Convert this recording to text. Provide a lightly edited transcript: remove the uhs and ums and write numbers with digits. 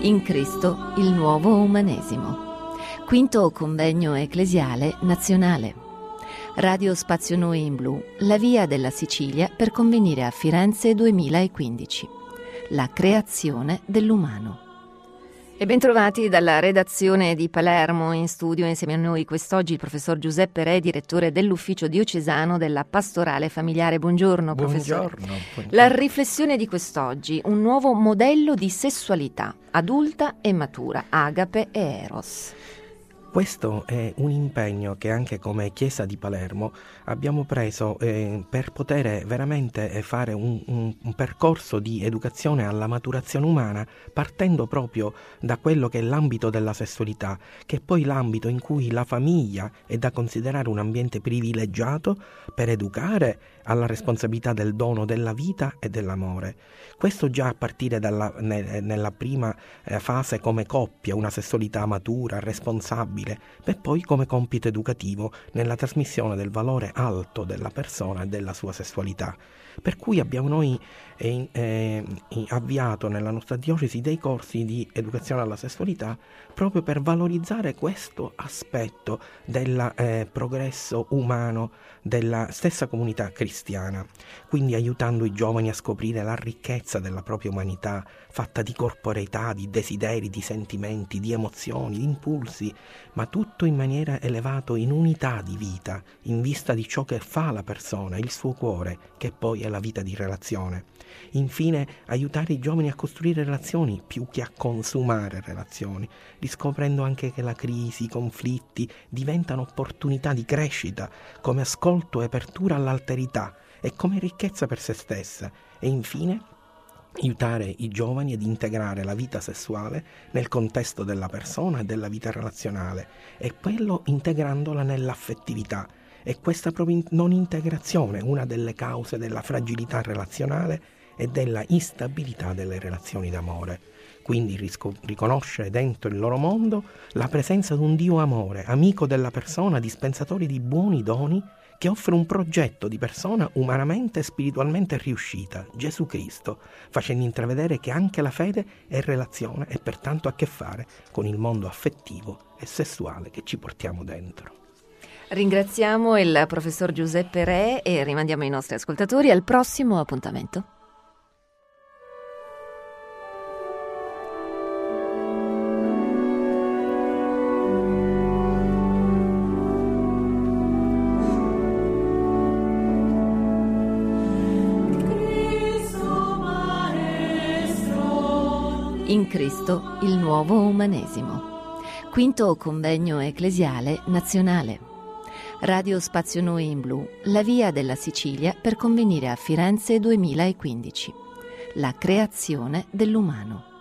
In Cristo il nuovo umanesimo. Quinto convegno ecclesiale nazionale. Radio Spazio Noi in Blu, la via della Sicilia per convenire a Firenze 2015. La creazione dell'umano. E bentrovati dalla redazione di Palermo. In studio insieme a noi quest'oggi il professor Giuseppe Re, direttore dell'ufficio diocesano della pastorale familiare. Buongiorno, professore. Buongiorno. La riflessione di quest'oggi: un nuovo modello di sessualità adulta e matura, agape e eros. Questo è un impegno che anche come Chiesa di Palermo abbiamo preso per poter veramente fare un percorso di educazione alla maturazione umana, partendo proprio da quello che è l'ambito della sessualità, che è poi l'ambito in cui la famiglia è da considerare un ambiente privilegiato per educare alla responsabilità del dono della vita e dell'amore. Questo già a partire nella prima fase come coppia, una sessualità matura, responsabile, per poi come compito educativo nella trasmissione del valore alto della persona e della sua sessualità. Per cui abbiamo noi avviato nella nostra diocesi dei corsi di educazione alla sessualità proprio per valorizzare questo aspetto del progresso umano della stessa comunità cristiana, quindi aiutando i giovani a scoprire la ricchezza della propria umanità, fatta di corporeità, di desideri, di sentimenti, di emozioni, di impulsi, ma tutto in maniera elevato in unità di vita, in vista di ciò che fa la persona, il suo cuore, che poi è la vita di relazione. Infine, aiutare i giovani a costruire relazioni più che a consumare relazioni, riscoprendo anche che la crisi, i conflitti diventano opportunità di crescita, come ascolto e apertura all'alterità e come ricchezza per se stessa. E infine, aiutare i giovani ad integrare la vita sessuale nel contesto della persona e della vita relazionale, e quello integrandola nell'affettività. E questa proprio non integrazione è una delle cause della fragilità relazionale e della instabilità delle relazioni d'amore. Quindi riconoscere dentro il loro mondo la presenza di un Dio amore, amico della persona, dispensatore di buoni doni, che offre un progetto di persona umanamente e spiritualmente riuscita, Gesù Cristo, facendo intravedere che anche la fede è relazione e pertanto ha a che fare con il mondo affettivo e sessuale che ci portiamo dentro. Ringraziamo il professor Giuseppe Re e rimandiamo i nostri ascoltatori al prossimo appuntamento. In Cristo il nuovo umanesimo. Quinto convegno ecclesiale nazionale. Radio Spazio Noi in Blu, la via della Sicilia per convenire a Firenze 2015. La creazione dell'umano.